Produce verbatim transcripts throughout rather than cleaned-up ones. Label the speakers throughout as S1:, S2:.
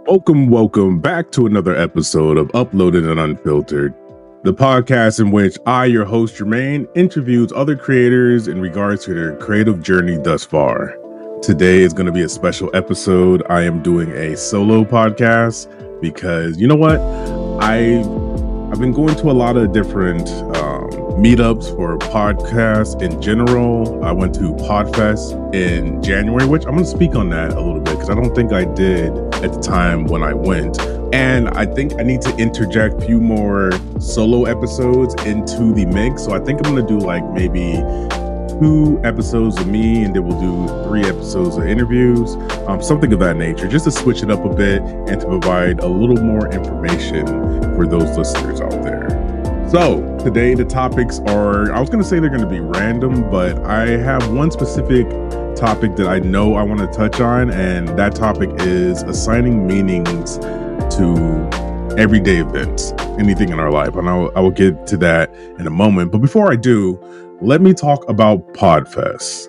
S1: Welcome, welcome back to another episode of Uploaded and Unfiltered, the podcast in which I, your host Jermaine, interviews other creators in regards to their creative journey thus far. Today is going to be a special episode. I am doing a solo podcast because, you know what? I, I've been going to a lot of different um, meetups for podcasts in general. I went to Podfest in January, which I'm going to speak on that a little bit because I don't think I did at the time when I went. And I think I need to interject a few more solo episodes into the mix. So I think I'm going to do like maybe two episodes of me, and then we'll do three episodes of interviews, um, something of that nature, just to switch it up a bit and to provide a little more information for those listeners out there. So today the topics are, I was going to say they're going to be random, but I have one specific topic that I know I want to touch on, and that topic is assigning meanings to everyday events, anything in our life. And I'll, I will get to that in a moment. But before I do, let me talk about Podfest.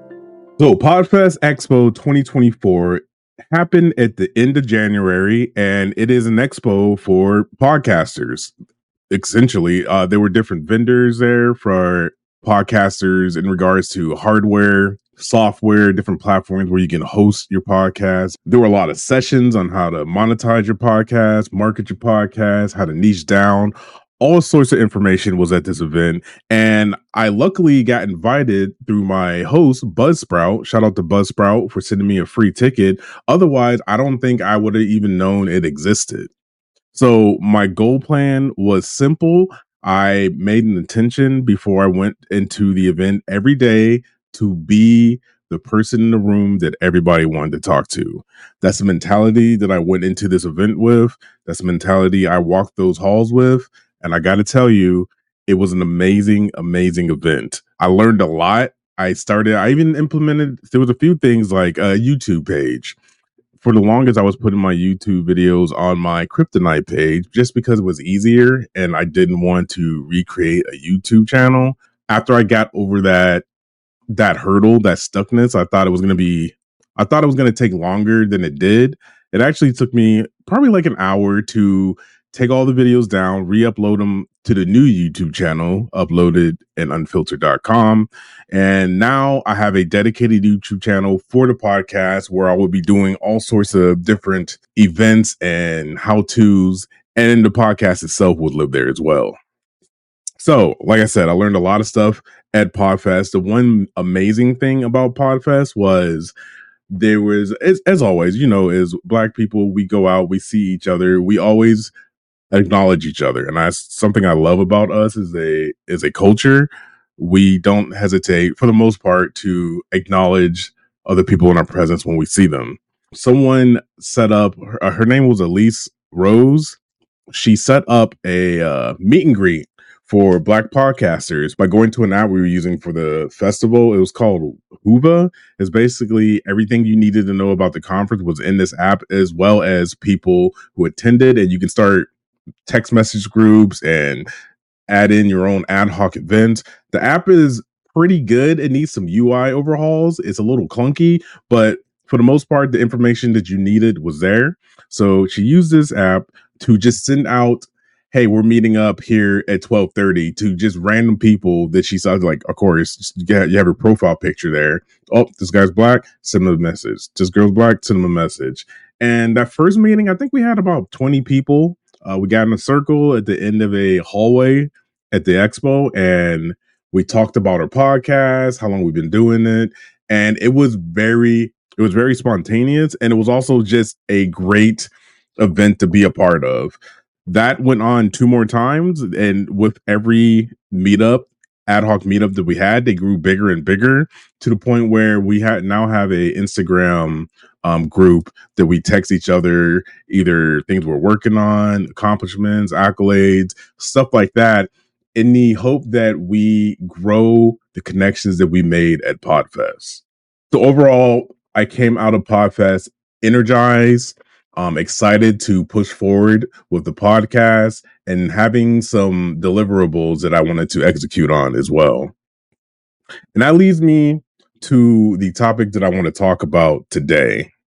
S1: So Podfest Expo twenty twenty-four happened at the end of January, and it is an expo for podcasters. Essentially, uh, there were different vendors there for podcasters in regards to hardware, software, different platforms where you can host your podcast. There were a lot of sessions on how to monetize your podcast, market your podcast, how to niche down. All sorts of information was at this event. And I luckily got invited through my host, Buzzsprout. Shout out to Buzzsprout for sending me a free ticket. Otherwise, I don't think I would have even known it existed. So my goal plan was simple. I made an intention before I went into the event every day to be the person in the room that everybody wanted to talk to. That's the mentality that I went into this event with. That's the mentality I walked those halls with. And I got to tell you, it was an amazing, amazing event. I learned a lot. I started, I even implemented, there was a few things like a YouTube page. For the longest, I was putting my YouTube videos on my Kryptonite page just because it was easier and I didn't want to recreate a YouTube channel. After I got over that, that hurdle, that stuckness, I thought it was going to be, I thought it was going to take longer than it did. It actually took me probably like an hour to take all the videos down, re-upload them to the new YouTube channel, uploaded and unfiltered dot com. And now I have a dedicated YouTube channel for the podcast where I will be doing all sorts of different events and how-tos, and the podcast itself would live there as well. So, like I said, I learned a lot of stuff at Podfest. The one amazing thing about Podfest was there was, as, as always, you know, as Black people, we go out, we see each other, we always acknowledge each other, and that's something I love about us is a is a culture. We don't hesitate for the most part to acknowledge other people in our presence when we see them. Someone set up, her, her name was Elise Rose. She set up a uh, meet and greet for Black podcasters by going to an app we were using for the festival. It was called Whova. It's basically everything you needed to know about the conference was in this app, as well as people who attended, and you can start text message groups and add in your own ad hoc events. The app is pretty good. It needs some U I overhauls. It's a little clunky, but for the most part, the information that you needed was there. So she used this app to just send out, hey, we're meeting up here at twelve thirty, to just random people that she saw. Like, of course, you have her profile picture there. Oh, this guy's Black, send him a message. This girl's Black, send him a message. And that first meeting, I think we had about twenty people. Uh, we got in a circle at the end of a hallway at the expo, and we talked about our podcast, how long we've been doing it. And it was very, it was very spontaneous. And it was also just a great event to be a part of. That went on two more times. And with every meetup, ad hoc meetup that we had, they grew bigger and bigger to the point where we had now have a Instagram um, group that we text each other, either things we're working on, accomplishments, accolades, stuff like that, in the hope that we grow the connections that we made at Podfest. So overall, I came out of Podfest energized, um, excited to push forward with the podcast and having some deliverables that I wanted to execute on as well. And that leads me to the topic that I want to talk about today.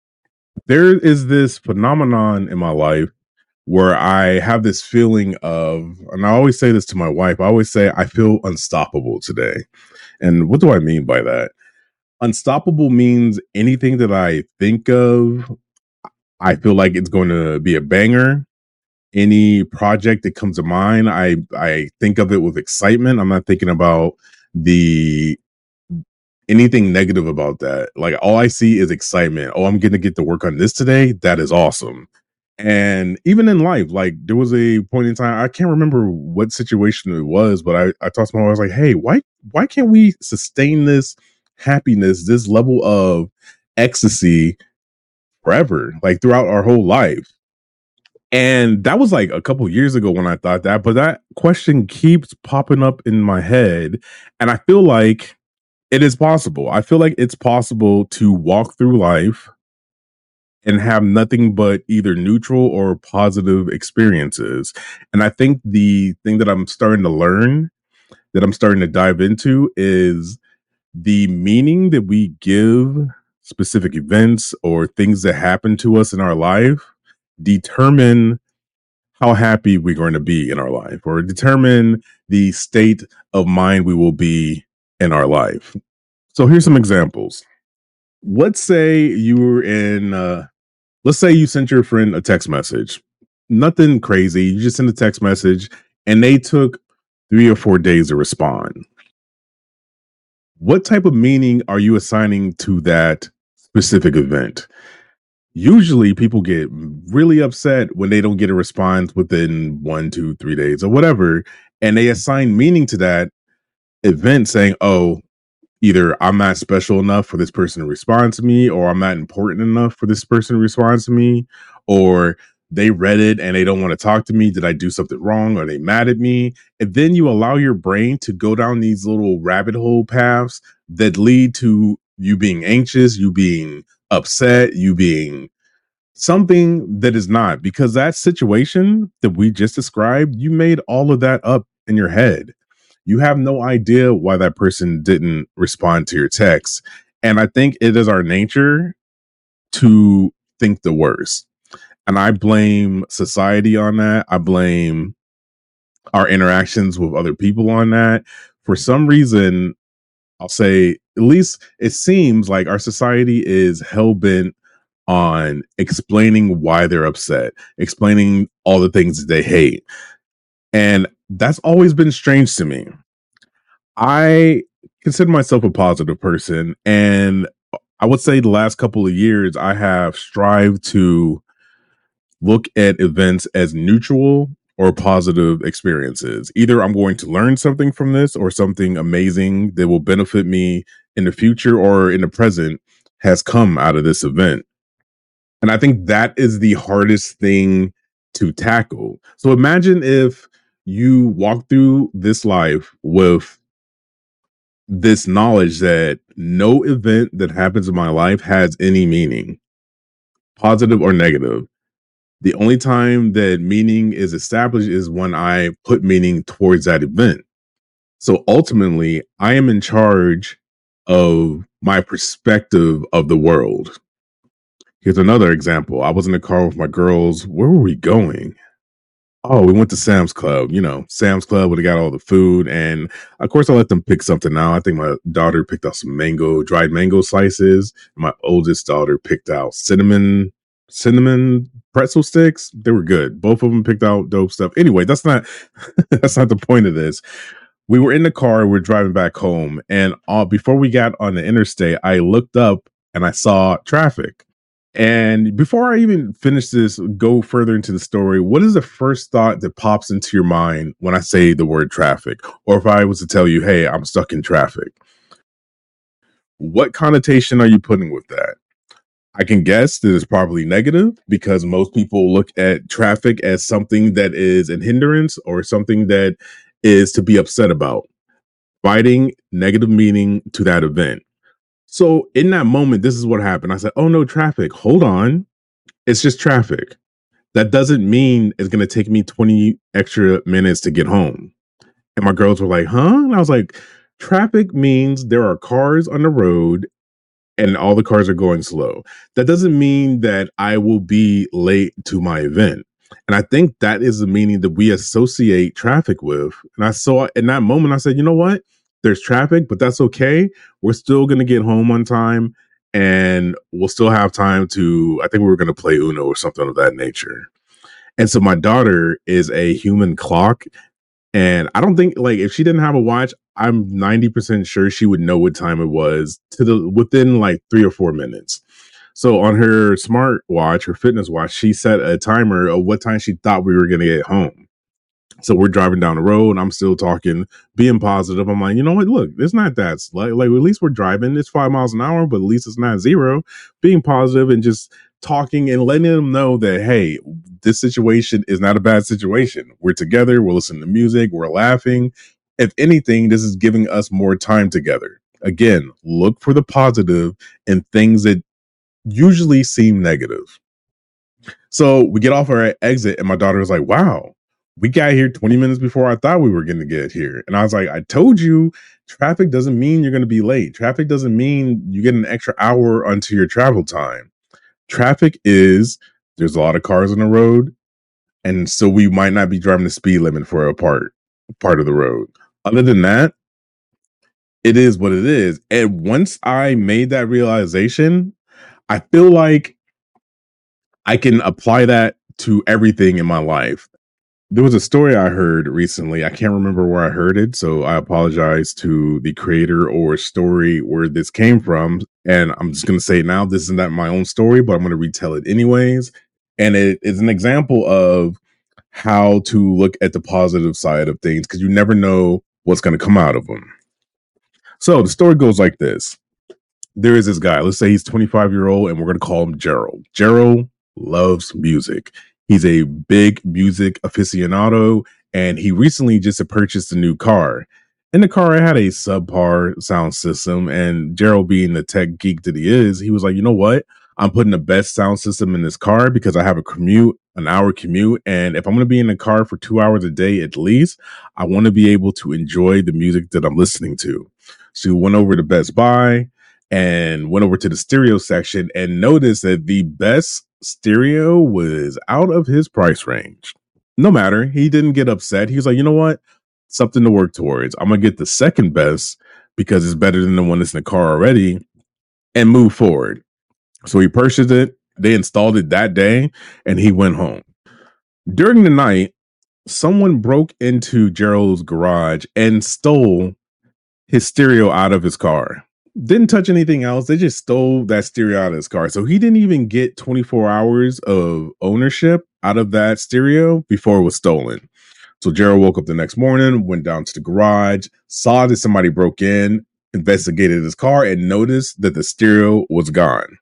S1: There is this phenomenon in my life where I have this feeling of, and I always say this to my wife, I always say, I feel unstoppable today. And what do I mean by that? Unstoppable means anything that I think of, I feel like it's going to be a banger. Any project that comes to mind, I I think of it with excitement. I'm not thinking about the anything negative about that. Like all I see is excitement. Oh, I'm going to get to work on this today. That is awesome. And even in life, like there was a point in time, I can't remember what situation it was, but I, I talked to my wife, I was like, hey, why why can't we sustain this happiness, this level of ecstasy forever, like throughout our whole life? And that was like a couple years ago when I thought that, but that question keeps popping up in my head. And I feel like it is possible. I feel like it's possible to walk through life and have nothing but either neutral or positive experiences. And I think the thing that I'm starting to learn, that I'm starting to dive into, is the meaning that we give specific events or things that happen to us in our life determine how happy we're going to be in our life, or determine the state of mind we will be in our life. So here's some examples. Let's say you were in uh, let's say you sent your friend a text message. Nothing crazy. You just sent a text message and they took three or four days to respond. What type of meaning are you assigning to that specific event? Usually people get really upset when they don't get a response within one, two, three days or whatever. And they assign meaning to that event saying, oh, either I'm not special enough for this person to respond to me, or I'm not important enough for this person to respond to me, or they read it and they don't want to talk to me. Did I do something wrong? Are they mad at me? And then you allow your brain to go down these little rabbit hole paths that lead to you being anxious, you being upset, you being something that is not, because that situation that we just described, you made all of that up in your head. You have no idea why that person didn't respond to your text. And I think it is our nature to think the worst. And I blame society on that. I blame our interactions with other people on that. For some reason, I'll say, at least it seems like our society is hell bent on explaining why they're upset, explaining all the things that they hate. And that's always been strange to me. I consider myself a positive person, and I would say the last couple of years I have strived to look at events as neutral or positive experiences. Either I'm going to learn something from this or something amazing that will benefit me in the future or in the present has come out of this event. And I think that is the hardest thing to tackle. So imagine if you walk through this life with this knowledge that no event that happens in my life has any meaning, positive or negative. The only time that meaning is established is when I put meaning towards that event. So ultimately, I am in charge of my perspective of the world. Here's another example. I was in the car with my girls. Where were we going? Oh, we went to Sam's Club. You know, Sam's Club would have got all the food. And of course, I let them pick something out. I think my daughter picked out some mango, dried mango slices. My oldest daughter picked out cinnamon, cinnamon pretzel sticks. They were good. Both of them picked out dope stuff. Anyway, that's not, that's not the point of this. We were in the car. We're driving back home. And uh, before we got on the interstate, I looked up and I saw traffic. And before I even finish this, go further into the story, what is the first thought that pops into your mind when I say the word traffic? Or if I was to tell you, hey, I'm stuck in traffic, what connotation are you putting with that? I can guess that it's probably negative because most people look at traffic as something that is a hindrance or something that is to be upset about, providing negative meaning to that event. So in that moment, this is what happened. I said, oh no, traffic. Hold on. It's just traffic. That doesn't mean it's going to take me twenty extra minutes to get home. And my girls were like, huh? And I was like, traffic means there are cars on the road and all the cars are going slow. That doesn't mean that I will be late to my event. And I think that is the meaning that we associate traffic with. And I saw in that moment, I said, you know what? There's traffic, but that's okay. We're still going to get home on time and we'll still have time to, I think we were going to play Uno or something of that nature. And so my daughter is a human clock. And I don't think, like, if she didn't have a watch, I'm ninety percent sure she would know what time it was to the within like three or four minutes. So on her smart watch, her fitness watch, she set a timer of what time she thought we were going to get home. So we're driving down the road. I'm still talking, being positive. I'm like, you know what? Look, it's not that like, like at least we're driving. It's five miles an hour, but at least it's not zero. Being positive and just talking and letting them know that, hey, this situation is not a bad situation. We're together. We're listening to music. We're laughing. If anything, this is giving us more time together. Again, look for the positive in things that usually seem negative. So we get off our exit, and my daughter was like, wow, we got here twenty minutes before I thought we were going to get here. And I was like, I told you, traffic doesn't mean you're going to be late. Traffic doesn't mean you get an extra hour onto your travel time. Traffic is there's a lot of cars on the road. And so we might not be driving the speed limit for a part, part of the road. Other than that, it is what it is. And once I made that realization, I feel like I can apply that to everything in my life. There was a story I heard recently. I can't remember where I heard it, so I apologize to the creator or story where this came from. And I'm just going to say now, this is not my own story, but I'm going to retell it anyways. And it is an example of how to look at the positive side of things because you never know what's going to come out of them. So the story goes like this. There is this guy, let's say he's twenty-five year old and we're going to call him Gerald. Gerald loves music. He's a big music aficionado and he recently just purchased a new car. In the car, it had a subpar sound system, and Gerald, being the tech geek that he is, he was like, you know what? I'm putting the best sound system in this car because I have a commute, an hour commute. And if I'm going to be in the car for two hours a day at least, I want to be able to enjoy the music that I'm listening to. So we went over to Best Buy and went over to the stereo section and noticed that the best stereo was out of his price range. No matter, he didn't get upset. He was like, you know what? Something to work towards. I'm going to get the second best because it's better than the one that's in the car already and move forward. So he purchased it. They installed it that day and he went home. During the night, someone broke into Gerald's garage and stole his stereo out of his car. Didn't touch anything else. They just stole that stereo out of his car. So he didn't even get twenty-four hours of ownership out of that stereo before it was stolen. So Gerald woke up the next morning, went down to the garage, saw that somebody broke in, investigated his car, and noticed that the stereo was gone.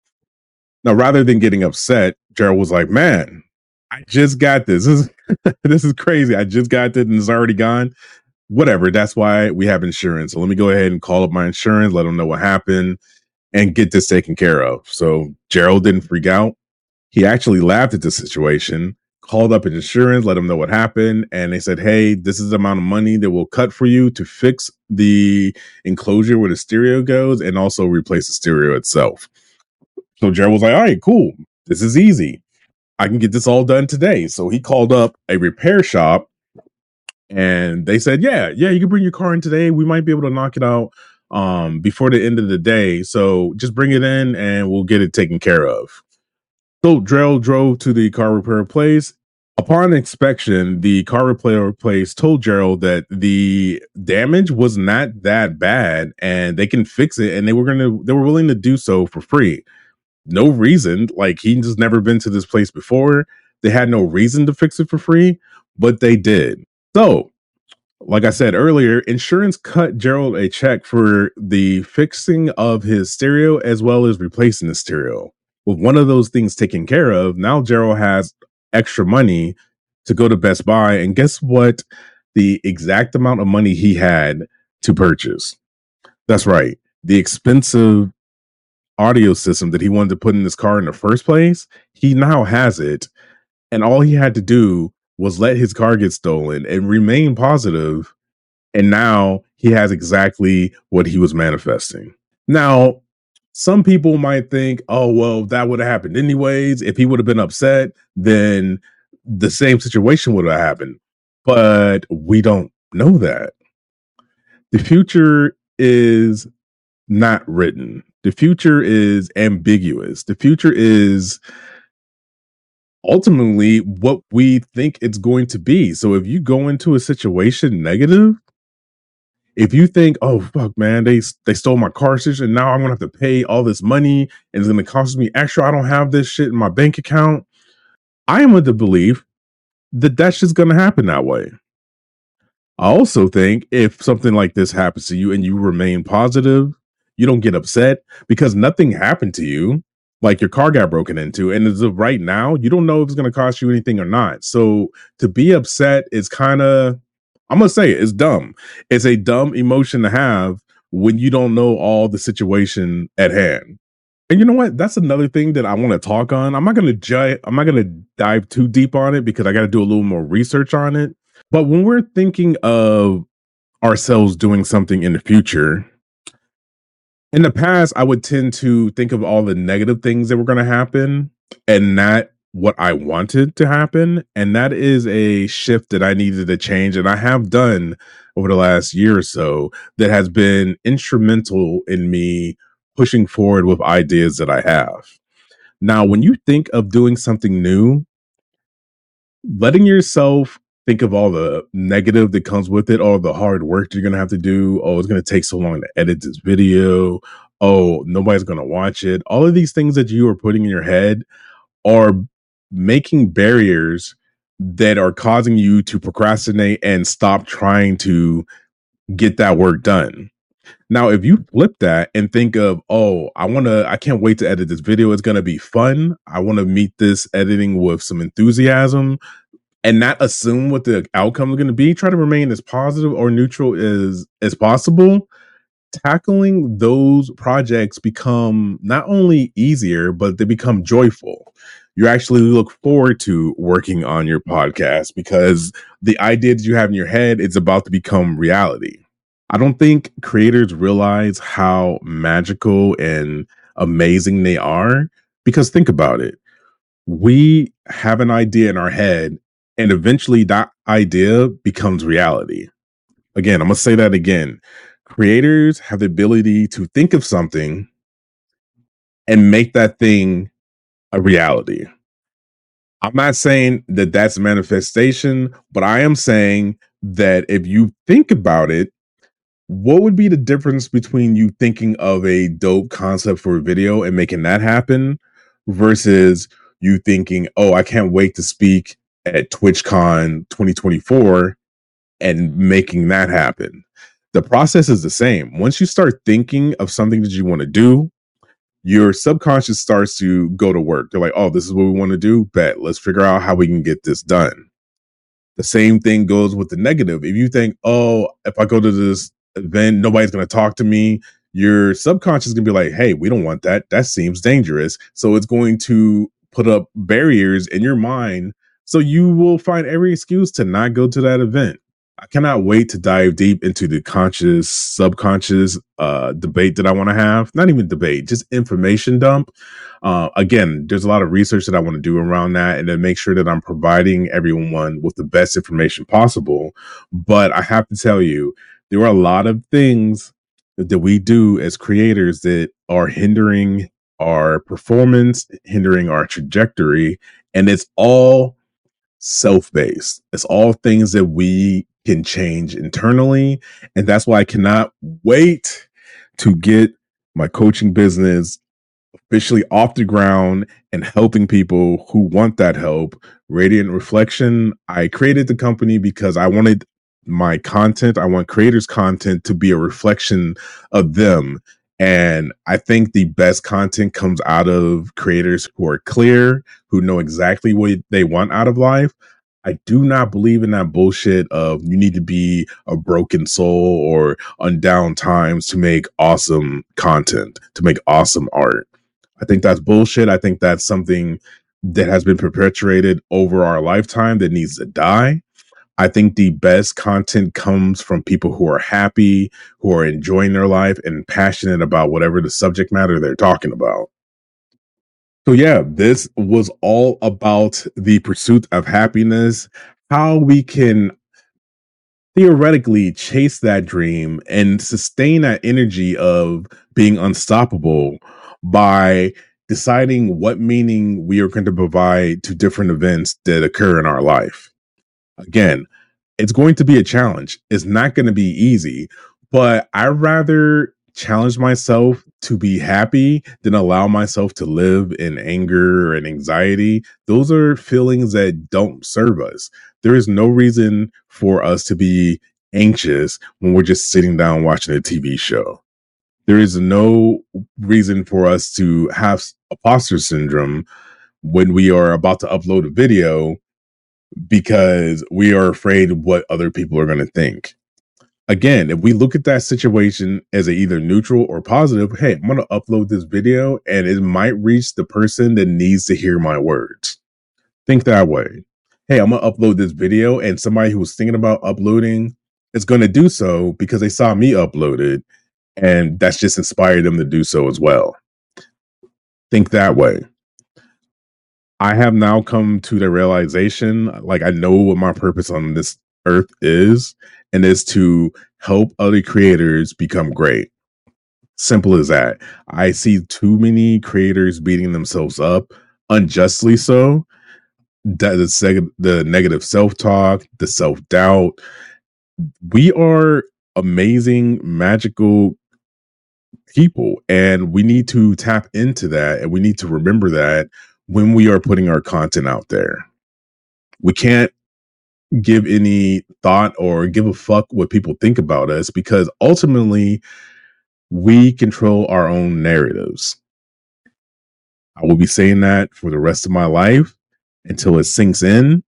S1: Now, rather than getting upset, Gerald was like, man, I just got this. This is, this is crazy. I just got this and it's already gone. Whatever. That's why we have insurance. So let me go ahead and call up my insurance, let them know what happened, and get this taken care of. So Gerald didn't freak out. He actually laughed at the situation, called up his insurance, let them know what happened. And they said, hey, this is the amount of money that we'll cut for you to fix the enclosure where the stereo goes and also replace the stereo itself. So Gerald was like, all right, cool. This is easy. I can get this all done today. So he called up a repair shop and they said, yeah, yeah, you can bring your car in today. We might be able to knock it out um, before the end of the day. So just bring it in and we'll get it taken care of. So Gerald drove to the car repair place. Upon inspection, the car repair place told Gerald that the damage was not that bad and they can fix it. And they were going to, they were willing to do so for free. No reason, like he just never been to this place before. They had no reason to fix it for free, but they did. So, like I said earlier, insurance cut Gerald a check for the fixing of his stereo as well as replacing the stereo. With one of those things taken care of, now Gerald has extra money to go to Best Buy. And guess what? The exact amount of money he had to purchase. That's right. The expensive audio system that he wanted to put in his car in the first place, he now has it. And all he had to do was let his car get stolen and remain positive. And now he has exactly what he was manifesting. Now, Some people might think, oh, well, that would have happened anyways. If he would have been upset, then the same situation would have happened. But we don't know that. The future is not written. The future is ambiguous. The future is ultimately what we think it's going to be. So if you go into a situation negative, if you think, oh fuck, man, they they stole my cartridge and now I'm gonna have to pay all this money and it's gonna cost me extra. I don't have this shit in my bank account. I am of the belief that that's just gonna happen that way. I also think if something like this happens to you and you remain positive, you don't get upset because nothing happened to you. Like your car got broken into, and as of right now, you don't know if it's going to cost you anything or not. So to be upset is kind of, I'm going to say it, it's dumb. It's a dumb emotion to have when you don't know all the situation at hand. And you know what? That's another thing that I want to talk on. I'm not going to ju- I'm not going to dive too deep on it because I got to do a little more research on it. But when we're thinking of ourselves doing something in the future, in the past, I would tend to think of all the negative things that were going to happen and not what I wanted to happen. And that is a shift that I needed to change. And I have done over the last year or so that has been instrumental in me pushing forward with ideas that I have. Now, when you think of doing something new, letting yourself think of all the negative that comes with it, all the hard work you're going to have to do. Oh, it's going to take so long to edit this video. Oh, nobody's going to watch it. All of these things that you are putting in your head are making barriers that are causing you to procrastinate and stop trying to get that work done. Now, if you flip that and think of, oh, I want to, I can't wait to edit this video. It's going to be fun. I want to meet this editing with some enthusiasm and not assume what the outcome is going to be. Try to remain as positive or neutral as, as possible. Tackling those projects become not only easier, but they become joyful. You actually look forward to working on your podcast because the ideas you have in your head is about to become reality. I don't think creators realize how magical and amazing they are because think about it. We have an idea in our head and eventually that idea becomes reality. Again, I'm going to say that again. Creators have the ability to think of something and make that thing a reality. I'm not saying that that's a manifestation, but I am saying that if you think about it, what would be the difference between you thinking of a dope concept for a video and making that happen versus you thinking, oh, I can't wait to speak at TwitchCon twenty twenty-four and making that happen? The process is the same. Once you start thinking of something that you want to do, your subconscious starts to go to work. They're like, oh, this is what we want to do. Bet, let's figure out how we can get this done. The same thing goes with the negative. If you think, oh, if I go to this event, nobody's going to talk to me, your subconscious is going to be like, hey, we don't want that. That seems dangerous. So it's going to put up barriers in your mind. So you will find every excuse to not go to that event. I cannot wait to dive deep into the conscious, subconscious uh, debate that I want to have. Not even debate, just information dump. Uh, again, there's a lot of research that I want to do around that and then make sure that I'm providing everyone with the best information possible. But I have to tell you, there are a lot of things that we do as creators that are hindering our performance, hindering our trajectory. And it's all self-based. It's all things that we can change internally. And that's why I cannot wait to get my coaching business officially off the ground and helping people who want that help. Radiant Reflection. I created the company because I wanted my content, I want creators' content to be a reflection of them. And I think the best content comes out of creators who are clear, who know exactly what they want out of life. I do not believe in that bullshit of you need to be a broken soul or on down times to make awesome content, to make awesome art. I think that's bullshit. I think that's something that has been perpetuated over our lifetime that needs to die. I think the best content comes from people who are happy, who are enjoying their life and passionate about whatever the subject matter they're talking about. So yeah, this was all about the pursuit of happiness, how we can theoretically chase that dream and sustain that energy of being unstoppable by deciding what meaning we are going to provide to different events that occur in our life. Again, it's going to be a challenge. It's not going to be easy, but I'd rather challenge myself to be happy than allow myself to live in anger and anxiety. Those are feelings that don't serve us. There is no reason for us to be anxious when we're just sitting down watching a T V show. There is no reason for us to have imposter syndrome when we are about to upload a video because we are afraid of what other people are going to think. Again, if we look at that situation as a either neutral or positive, hey, I'm going to upload this video and it might reach the person that needs to hear my words. Think that way. Hey, I'm going to upload this video and somebody who was thinking about uploading is going to do so because they saw me upload it and that's just inspired them to do so as well. Think that way. I have now come to the realization, like I know what my purpose on this earth is, and is to help other creators become great. Simple as that. I see too many creators beating themselves up, unjustly so. That the, seg- the negative self-talk, the self-doubt. We are amazing, magical people, and we need to tap into that, and we need to remember that when we are putting our content out there. We can't give any thought or give a fuck what people think about us because ultimately we control our own narratives. I will be saying that for the rest of my life until it sinks in.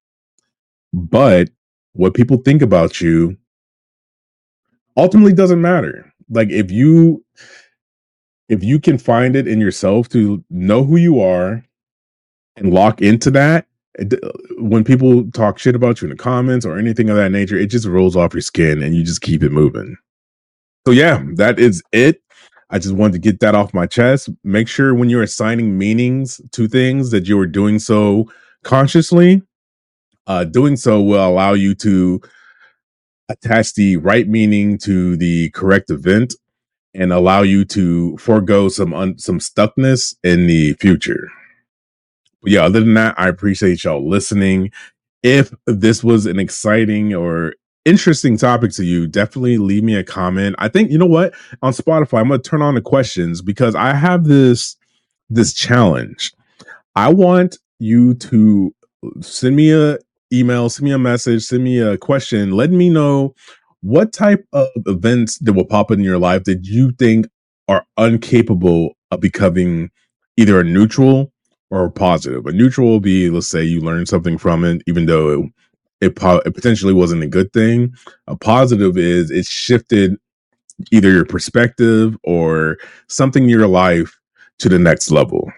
S1: But what people think about you ultimately doesn't matter. Like if you if you can find it in yourself to know who you are and lock into that, when people talk shit about you in the comments or anything of that nature, it just rolls off your skin and you just keep it moving. So yeah, that is it. I just wanted to get that off my chest. Make sure when you're assigning meanings to things that you are doing so consciously. Uh, doing so will allow you to attach the right meaning to the correct event and allow you to forego some un- some stuckness in the future. But yeah, other than that, I appreciate y'all listening. If this was an exciting or interesting topic to you, definitely leave me a comment. I think, you know what? On Spotify, I'm going to turn on the questions because I have this this challenge. I want you to send me a email, send me a message, send me a question, letting me know what type of events that will pop in your life that you think are incapable of becoming either a neutral or a positive. A neutral will be, let's say you learned something from it, even though it, it, po- it potentially wasn't a good thing. A positive is it shifted either your perspective or something in your life to the next level.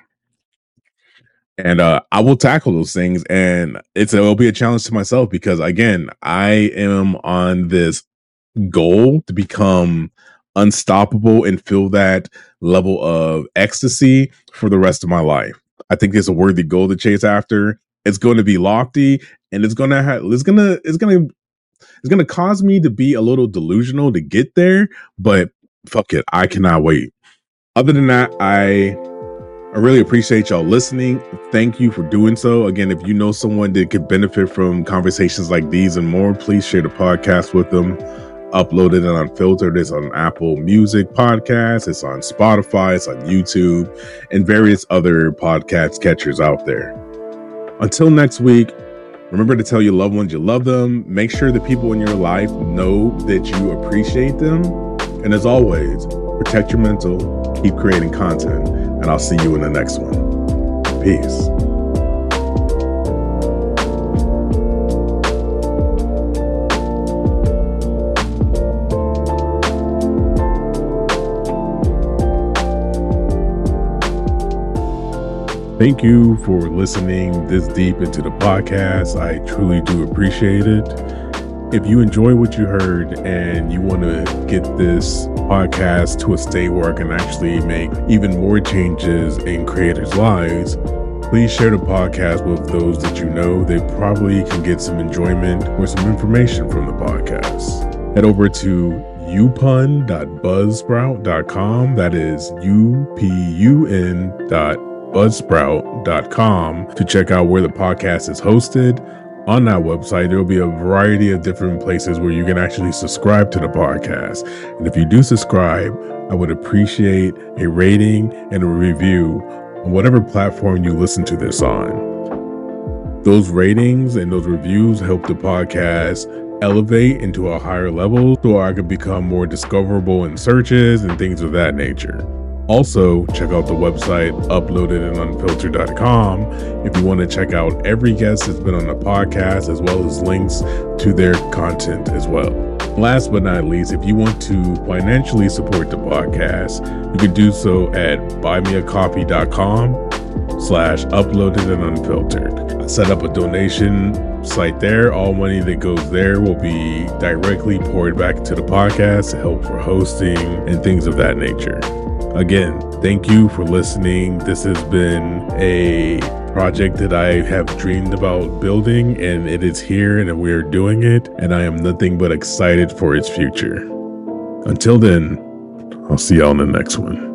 S1: And uh, I will tackle those things, and it's it'll be a challenge to myself because again, I am on this goal to become unstoppable and feel that level of ecstasy for the rest of my life. I think it's a worthy goal to chase after. It's going to be lofty, and it's gonna have it's gonna it's gonna it's gonna cause me to be a little delusional to get there. But fuck it, I cannot wait. Other than that, I. I really appreciate y'all listening. Thank you for doing so. Again, if you know someone that could benefit from conversations like these and more, please share the podcast with them. Upload it on Unfiltered. It's on Apple Music Podcasts. It's on Spotify. It's on YouTube and various other podcast catchers out there. Until next week, remember to tell your loved ones you love them. Make sure the people in your life know that you appreciate them. And as always, protect your mental, keep creating content, and I'll see you in the next one. Peace. Thank you for listening this deep into the podcast. I truly do appreciate it. If you enjoy what you heard and you want to get this podcast to a state where I can actually make even more changes in creators' lives, please share the podcast with those that you know. They probably can get some enjoyment or some information from the podcast. Head over to upun dot buzzsprout dot com. That is U P U N dot buzzsprout dot com to check out where the podcast is hosted. On that website, there will be a variety of different places where you can actually subscribe to the podcast. And if you do subscribe, I would appreciate a rating and a review on whatever platform you listen to this on. Those ratings and those reviews help the podcast elevate into a higher level so I could become more discoverable in searches and things of that nature. Also, check out the website uploaded and unfiltered dot com if you want to check out every guest that's been on the podcast, as well as links to their content as well. Last but not least, if you want to financially support the podcast, you can do so at buymeacoffee dot com slash uploaded and unfiltered. I set up a donation site there. All money that goes there will be directly poured back into the podcast to help for hosting and things of that nature. Again, thank you for listening. This has been a project that I have dreamed about building, and it is here and we're doing it, and I am nothing but excited for its future. Until then, I'll see y'all in the next one.